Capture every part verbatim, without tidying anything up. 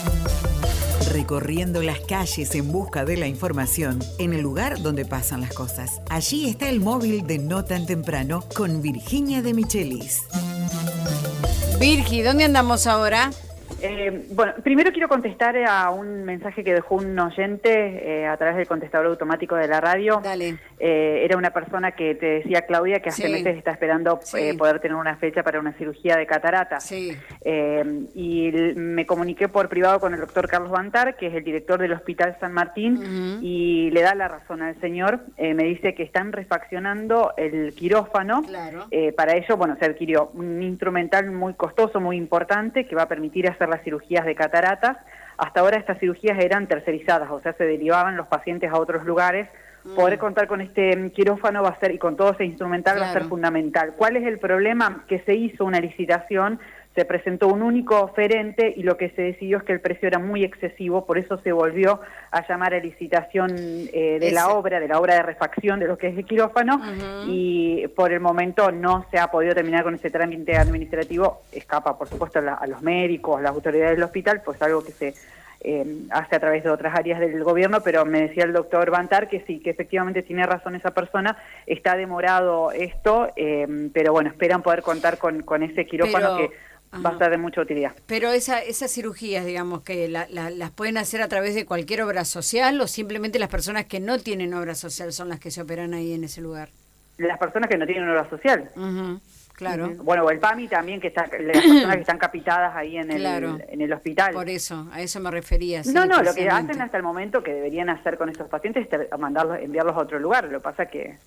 Recorriendo las calles en busca de la información en el lugar donde pasan las cosas. Allí está el móvil de No Tan Temprano con Virginia de Michelis. Virgi, ¿dónde andamos ahora? Eh, bueno, primero quiero contestar a un mensaje que dejó un oyente eh, a través del contestador automático de la radio. Dale. Eh, era una persona que te decía, Claudia, que hace sí. meses está esperando sí. eh, poder tener una fecha para una cirugía de catarata. Sí. Eh, y me comuniqué por privado con el doctor Carlos Bantar, que es el director del Hospital San Martín, uh-huh. y le da la razón al señor. Eh, me dice que están refaccionando el quirófano. Claro. Eh, para ello, bueno, se adquirió un instrumental muy costoso, muy importante, que va a permitir hacer las cirugías de cataratas. Hasta ahora estas cirugías eran tercerizadas, o sea, se derivaban los pacientes a otros lugares. Mm. Poder contar con este quirófano va a ser, y con todo ese instrumental, claro, va a ser fundamental. ¿Cuál es el problema? Que se hizo una licitación, se presentó un único oferente y lo que se decidió es que el precio era muy excesivo, por eso se volvió a llamar a licitación eh, de Ese. la obra, de la obra de refacción de lo que es el quirófano, uh-huh. y por el momento no se ha podido terminar con ese trámite administrativo. Escapa, por supuesto, a, la, a los médicos, a las autoridades del hospital, pues algo que se eh, hace a través de otras áreas del gobierno, pero me decía el doctor Bantar que sí, que efectivamente tiene razón esa persona, está demorado esto, eh, pero bueno, esperan poder contar con, con ese quirófano pero... que Ajá. va a ser de mucha utilidad. Pero esa, esas cirugías, digamos, que la, la, las pueden hacer a través de cualquier obra social, o simplemente las personas que no tienen obra social son las que se operan ahí en ese lugar. Las personas que no tienen obra social. Uh-huh. Claro. Uh-huh. Bueno, o el PAMI también, que está, las personas que están capitadas ahí en el, claro. en el hospital. Por eso, a eso me refería. Sí, no, no, lo que hacen hasta el momento que deberían hacer con estos pacientes es mandarlos, enviarlos a otro lugar. Lo que pasa que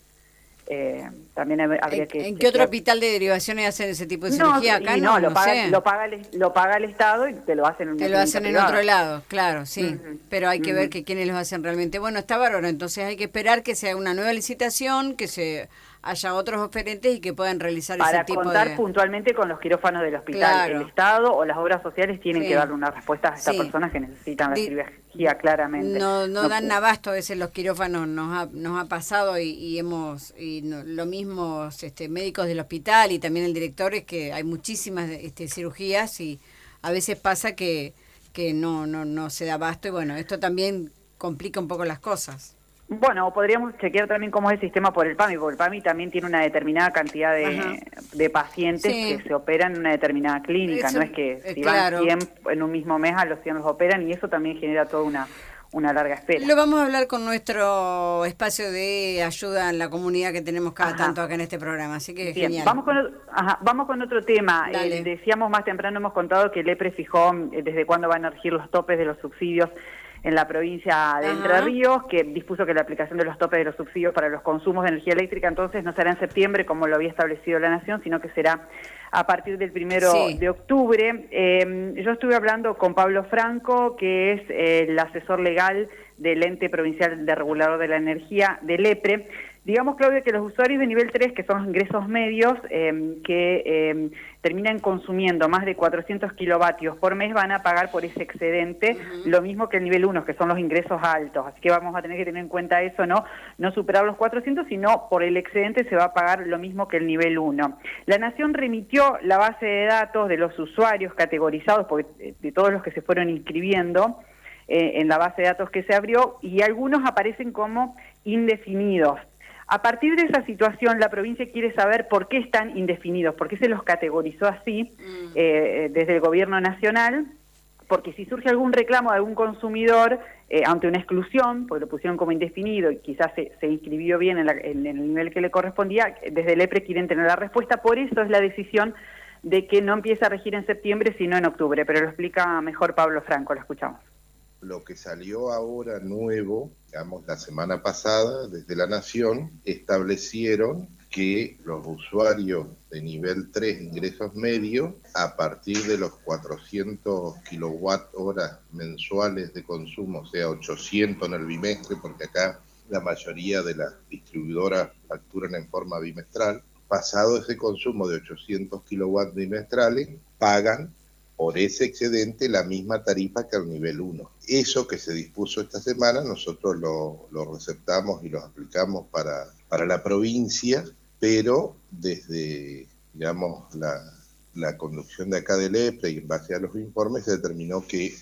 Eh, también habría ¿En, que... ¿En qué otro hospital de derivaciones hacen ese tipo de cirugía? No, acá no, no, lo, no paga, sé. lo, paga el, lo paga el Estado y te lo hacen en, te lo hacen en otro lado, claro, sí. Uh-huh. Pero hay que uh-huh. ver que quiénes los hacen realmente. Bueno, está bárbaro, entonces hay que esperar que sea una nueva licitación, que se haya otros oferentes y que puedan realizar Para ese tipo de... Para contar puntualmente con los quirófanos del hospital. Claro. El Estado o las obras sociales tienen sí. que darle una respuesta a estas sí. personas que necesitan la Di- cirugía, claramente. No, no, no dan abasto a veces los quirófanos, nos ha, nos ha pasado y, y hemos, y no, lo mismo este, médicos del hospital y también el director, es que hay muchísimas este, cirugías y a veces pasa que, que no, no, no se da abasto y bueno, esto también complica un poco las cosas. Bueno, podríamos chequear también cómo es el sistema por el PAMI, porque el PAMI también tiene una determinada cantidad de, de pacientes sí. que se operan en una determinada clínica, eso, no es que si claro. van cien en un mismo mes a los cien los operan y eso también genera toda una, una larga espera. Lo vamos a hablar con nuestro espacio de ayuda en la comunidad que tenemos cada ajá. tanto acá en este programa, así que Bien, genial. Vamos con, ajá, vamos con otro tema. Eh, decíamos más temprano, hemos contado que el EPRE fijó eh, desde cuándo van a regir los topes de los subsidios en la provincia de Entre Ajá. Ríos, que dispuso que la aplicación de los topes de los subsidios para los consumos de energía eléctrica entonces no será en septiembre como lo había establecido la Nación, sino que será a partir del primero sí. de octubre. Eh, yo estuve hablando con Pablo Franco, que es eh, el asesor legal del Ente Provincial de Regulador de la Energía, del EPRE. Digamos, Claudia, que los usuarios de nivel tres, que son los ingresos medios, eh, que eh, terminan consumiendo más de cuatrocientos kilovatios por mes, van a pagar por ese excedente, uh-huh. lo mismo que el nivel uno, que son los ingresos altos. Así que vamos a tener que tener en cuenta eso, ¿no? No superar los cuatrocientos, sino por el excedente se va a pagar lo mismo que el nivel uno. La Nación remitió la base de datos de los usuarios categorizados, porque, de todos los que se fueron inscribiendo eh, en la base de datos que se abrió, y algunos aparecen como indefinidos. A partir de esa situación, la provincia quiere saber por qué están indefinidos, por qué se los categorizó así mm. eh, desde el gobierno nacional, porque si surge algún reclamo de algún consumidor eh, ante una exclusión, porque lo pusieron como indefinido y quizás se, se inscribió bien en, la, en, en el nivel que le correspondía, desde el EPRE quieren tener la respuesta, por eso es la decisión de que no empiece a regir en septiembre, sino en octubre, pero lo explica mejor Pablo Franco, lo escuchamos. Lo que salió ahora nuevo, digamos, la semana pasada, desde la Nación, establecieron que los usuarios de nivel tres, ingresos medios, a partir de los cuatrocientos kilowatt horas mensuales de consumo, o sea, ochocientos en el bimestre, porque acá la mayoría de las distribuidoras facturan en forma bimestral, pasado ese consumo de ochocientos kilowatts bimestrales, pagan por ese excedente la misma tarifa que al nivel uno. Eso que se dispuso esta semana, nosotros lo, lo receptamos y lo aplicamos para, para la provincia, pero desde, digamos, la, la conducción de acá del EPRE y en base a los informes se determinó que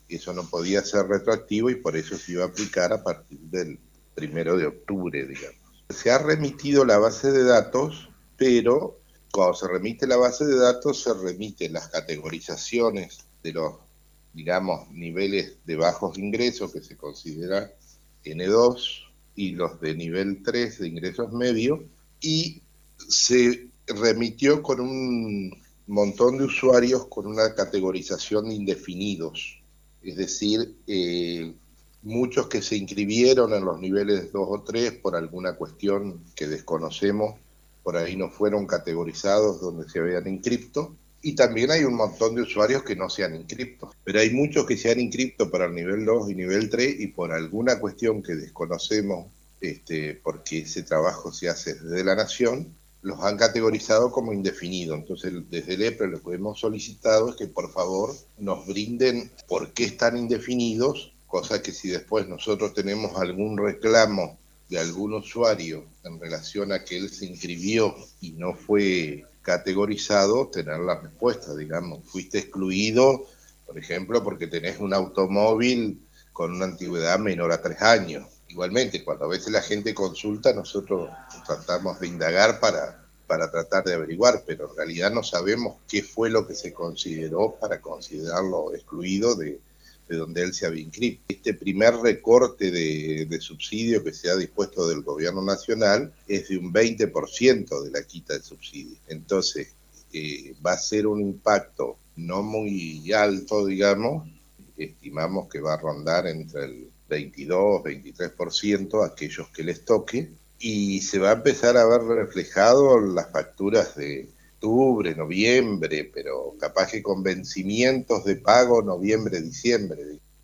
eso no podía ser retroactivo y por eso se iba a aplicar a partir del primero de octubre, digamos. Se ha remitido la base de datos, pero cuando se remite la base de datos se remiten las categorizaciones de los, digamos, niveles de bajos ingresos que se considera ene dos y los de nivel tres de ingresos medios, y se remitió con un montón de usuarios con una categorización de indefinidos, es decir, eh, muchos que se inscribieron en los niveles dos o tres por alguna cuestión que desconocemos, por ahí no fueron categorizados donde se habían inscrito, y también hay un montón de usuarios que no se han inscrito, pero hay muchos que se han inscrito para el nivel dos y nivel tres y por alguna cuestión que desconocemos, este, porque ese trabajo se hace desde la Nación, los han categorizado como indefinidos. Entonces, desde el EPRE lo que hemos solicitado es que por favor nos brinden por qué están indefinidos, cosa que si después nosotros tenemos algún reclamo de algún usuario en relación a que él se inscribió y no fue categorizado, tener la respuesta, digamos, fuiste excluido, por ejemplo, porque tenés un automóvil con una antigüedad menor a tres años. Igualmente, cuando a veces la gente consulta, nosotros tratamos de indagar para, para tratar de averiguar, pero en realidad no sabemos qué fue lo que se consideró para considerarlo excluido de, de donde él se había inscrito. Este primer recorte de, de subsidio que se ha dispuesto del gobierno nacional es de un veinte por ciento de la quita de subsidio. Entonces, eh, va a ser un impacto no muy alto, digamos, estimamos que va a rondar entre el veintidós, veintitrés por ciento a aquellos que les toque, y se va a empezar a ver reflejado las facturas de octubre, noviembre, pero capaz que con vencimientos de pago noviembre, diciembre.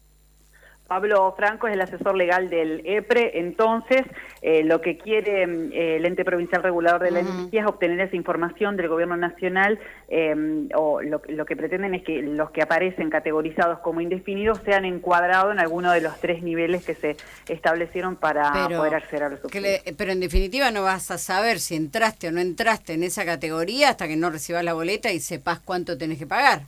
Pablo Franco es el asesor legal del EPRE. Entonces, eh, lo que quiere eh, el ente provincial regulador de la uh-huh. energía es obtener esa información del gobierno nacional, eh, o lo, lo que pretenden es que los que aparecen categorizados como indefinidos sean encuadrados en alguno de los tres niveles que se establecieron para pero, poder acceder a los subsidios. Le, pero en definitiva no vas a saber si entraste o no entraste en esa categoría hasta que no recibas la boleta y sepas cuánto tenés que pagar.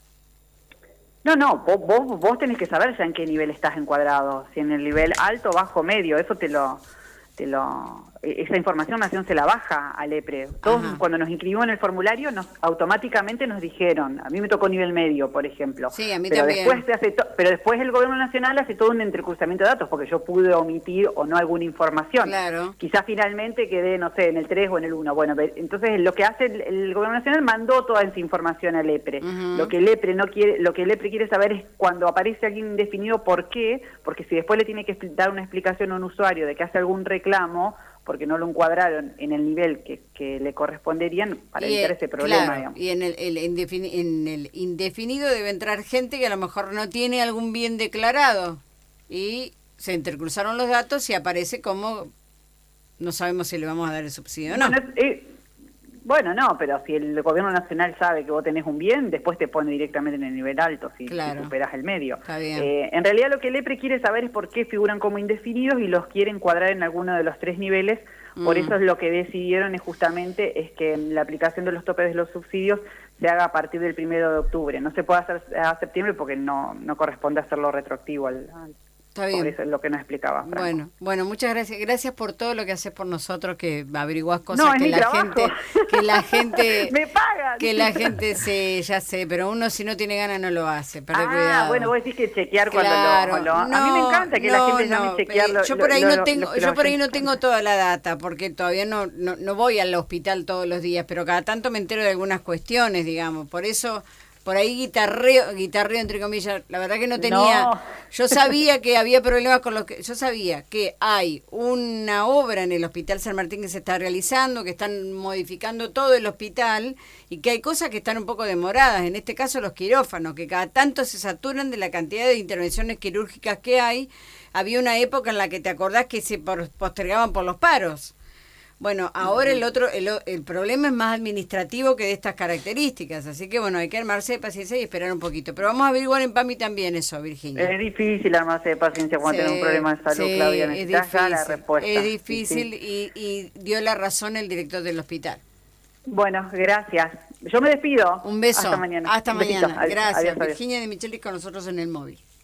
No, no, vos, vos, vos tenés que saber ya en qué nivel estás encuadrado, si en el nivel alto, bajo, medio, eso te lo, te lo, esa información Nación se la baja al EPRE. Todos Ajá. cuando nos inscribimos en el formulario, nos automáticamente nos dijeron, a mí me tocó nivel medio, por ejemplo. Sí, a mí pero también. Después se hace to, pero después el gobierno nacional hace todo un entrecruzamiento de datos, porque yo pude omitir o no alguna información. Claro. Quizás finalmente quedé, no sé, en el tres o en el uno. Bueno, entonces lo que hace el, el gobierno nacional mandó toda esa información al EPRE. Uh-huh. Lo que el EPRE no quiere, lo que el EPRE quiere saber es cuando aparece alguien indefinido, ¿por qué? Porque si después le tiene que dar una explicación a un usuario de que hace algún reclamo, porque no lo encuadraron en el nivel que, que le corresponderían, para evitar ese problema. Claro, digamos. Y en el, el indefini, en el indefinido debe entrar gente que a lo mejor no tiene algún bien declarado y se intercruzaron los datos y aparece como no sabemos si le vamos a dar el subsidio o no. Bueno, eh, bueno, no, pero si el gobierno nacional sabe que vos tenés un bien, después te pone directamente en el nivel alto, si, claro. si superás el medio. Está bien. Eh, en realidad lo que el EPRE quiere saber es por qué figuran como indefinidos y los quiere encuadrar en alguno de los tres niveles. Por mm. eso es lo que decidieron es justamente es que la aplicación de los topes de los subsidios se haga a partir del primero de octubre. No se puede hacer a septiembre porque no, no corresponde hacerlo retroactivo al... al Está bien. Por eso es lo que nos explicaba Franco. Bueno, bueno, muchas gracias. Gracias por todo lo que haces por nosotros, que averiguás cosas no, que, la gente, que la gente, me pagan. que la gente se, ya sé, pero uno si no tiene ganas no lo hace. Perdé ah, cuidado. Bueno, vos decís que chequear claro, cuando lo, lo no, a mí me encanta que no, la gente no, llame y chequear. Eh, lo, yo por ahí lo, no lo, tengo, lo, yo por ahí no tengo toda la data porque todavía no, no, no voy al hospital todos los días, pero cada tanto me entero de algunas cuestiones, digamos. Por eso. Por ahí guitarreo, guitarreo entre comillas, la verdad que no tenía, no. Yo sabía que había problemas con los que, yo sabía que hay una obra en el Hospital San Martín que se está realizando, que están modificando todo el hospital y que hay cosas que están un poco demoradas, en este caso los quirófanos, que cada tanto se saturan de la cantidad de intervenciones quirúrgicas que hay. Había una época en la que te acordás que se postergaban por los paros. Bueno, ahora el otro, el, el problema es más administrativo que de estas características, así que bueno, hay que armarse de paciencia y esperar un poquito. Pero vamos a averiguar en PAMI también eso, Virginia. Es difícil armarse de paciencia cuando sí, tenés un problema de salud, sí, Claudia, necesitas ya la respuesta. Es difícil sí, sí. Y, y dio la razón el director del hospital. Bueno, gracias. Yo me despido. Un beso. Hasta mañana. Hasta un mañana. Besito. Gracias. Adiós, adiós. Virginia de Michelis con nosotros en el móvil.